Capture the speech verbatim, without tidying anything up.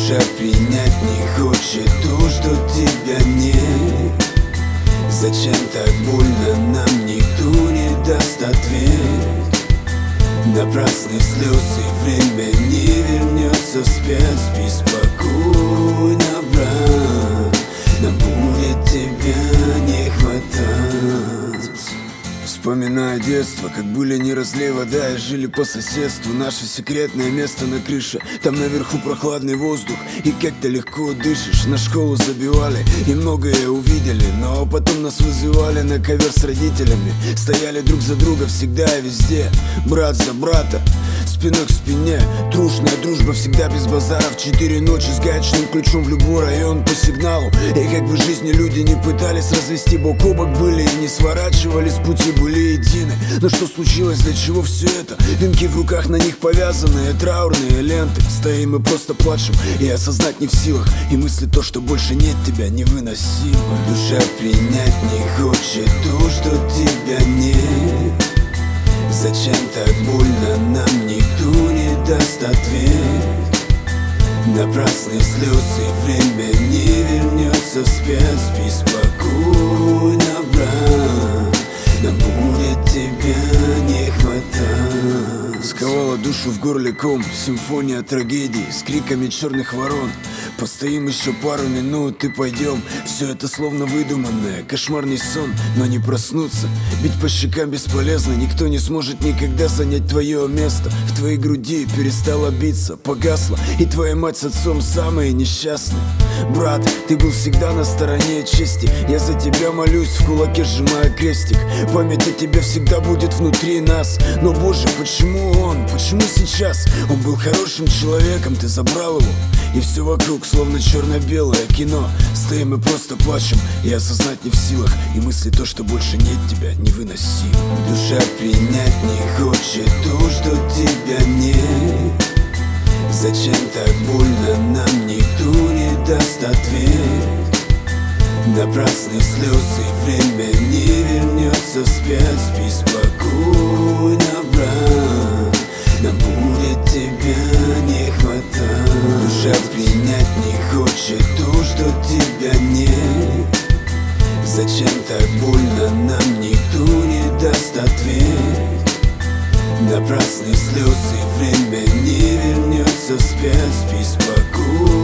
Душа принять не хочет то, что тебя нет. Зачем так больно, нам никто не даст ответ. Напрасные слезы, время не вернется вспять. Спи спокойно, брат, нам будет тебя не хватать. Вспоминаю детство, как были не разлей вода и жили по соседству. Наше секретное место на крыше, там наверху прохладный воздух, и как-то легко дышишь. На школу забивали и многое увидели, но потом нас вызывали на ковер с родителями. Стояли друг за друга всегда и везде, брат за брата, спиной к спине. Трушная дружба всегда без базаров. Четыре ночи с гаечным ключом в любой район по сигналу. И как бы в жизни люди не пытались развести, бок о бок были и не сворачивали с пути, были едины. Но что случилось, для чего все это? Венки в руках, на них повязанные траурные ленты. Стоим и просто плачем, и осознать не в силах. И мысли то, что больше нет тебя, невыносимо. Душа принять не хочет то, что тебя нет. Зачем так больно, нам никто не даст ответ. Напрасные слезы, время не вернется вспять. Спи спокойно, брат, нам будет тебя не хватать. Сковала душу в горле ком, симфония трагедий с криками черных ворон. Постоим еще пару минут и пойдем. Все это словно выдуманное, кошмарный сон, но не проснуться. Бить по щекам бесполезно, никто не сможет никогда занять твое место. В твоей груди перестала биться, погасла, и твоя мать с отцом самые несчастные. Брат, ты был всегда на стороне чести, я за тебя молюсь, в кулаке сжимая крестик. Память о тебе всегда будет внутри нас. Но, Боже, почему он, почему сейчас? Он был хорошим человеком, ты забрал его, и все вокруг словно черно-белое кино. Стоим и просто плачем, и осознать не в силах. И мысли то, что больше нет тебя, невыносимо. Душа принять не хочет то, что тебя нет. Зачем так больно, нам никто не даст ответ. Напрасные слезы, время не вернется вспять. Спи спокойно, брат, нам будет тебя не хватать. Душа принять не хочет то, что тебя нет. Зачем так больно, нам никто не даст ответ. Напрасные слезы, время не вернется вспять. Спи спокойно.